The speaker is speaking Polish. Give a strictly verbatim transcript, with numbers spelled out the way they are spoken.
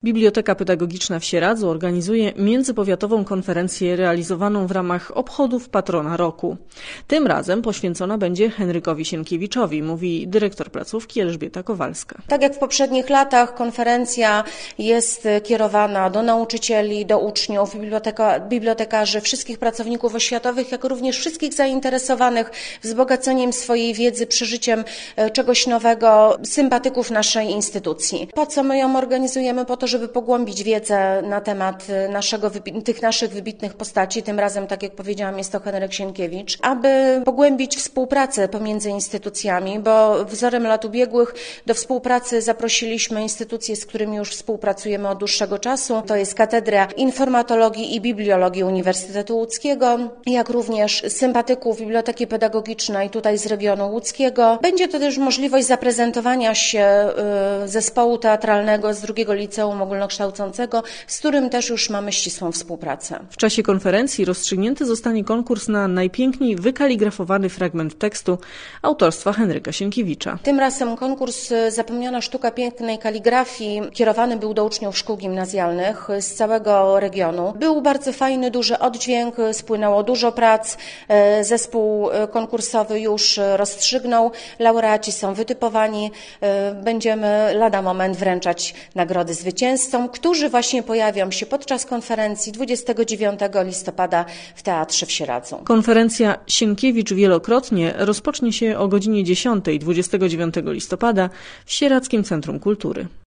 Biblioteka Pedagogiczna w Sieradzu organizuje międzypowiatową konferencję realizowaną w ramach obchodów patrona roku. Tym razem poświęcona będzie Henrykowi Sienkiewiczowi, mówi dyrektor placówki Elżbieta Kowalska. Tak jak w poprzednich latach konferencja jest kierowana do nauczycieli, do uczniów, biblioteka, bibliotekarzy, wszystkich pracowników oświatowych, jak również wszystkich zainteresowanych wzbogaceniem swojej wiedzy, przeżyciem czegoś nowego, sympatyków naszej instytucji. Po co my ją organizujemy? Po to, żeby pogłębić wiedzę na temat naszego, tych naszych wybitnych postaci. Tym razem, tak jak powiedziałam, jest to Henryk Sienkiewicz. Aby pogłębić współpracę pomiędzy instytucjami, bo wzorem lat ubiegłych do współpracy zaprosiliśmy instytucje, z którymi już współpracujemy od dłuższego czasu. To jest Katedra Informatologii i Bibliologii Uniwersytetu Łódzkiego, jak również sympatyków Biblioteki Pedagogicznej tutaj z regionu łódzkiego. Będzie to też możliwość zaprezentowania się zespołu teatralnego z drugiego liceum ogólnokształcącego, z którym też już mamy ścisłą współpracę. W czasie konferencji rozstrzygnięty zostanie konkurs na najpiękniej wykaligrafowany fragment tekstu autorstwa Henryka Sienkiewicza. Tym razem konkurs Zapomniana sztuka pięknej kaligrafii kierowany był do uczniów szkół gimnazjalnych z całego regionu. Był bardzo fajny, duży oddźwięk, spłynęło dużo prac. Zespół konkursowy już rozstrzygnął, laureaci są wytypowani. Będziemy lada moment wręczać nagrody zwycięzcom, którzy właśnie pojawią się podczas konferencji dwudziestego dziewiątego listopada w Teatrze w Sieradzu. Konferencja Sienkiewicz wielokrotnie rozpocznie się o godzinie dziesiątej dwudziestego dziewiątego listopada w Sieradzkim Centrum Kultury.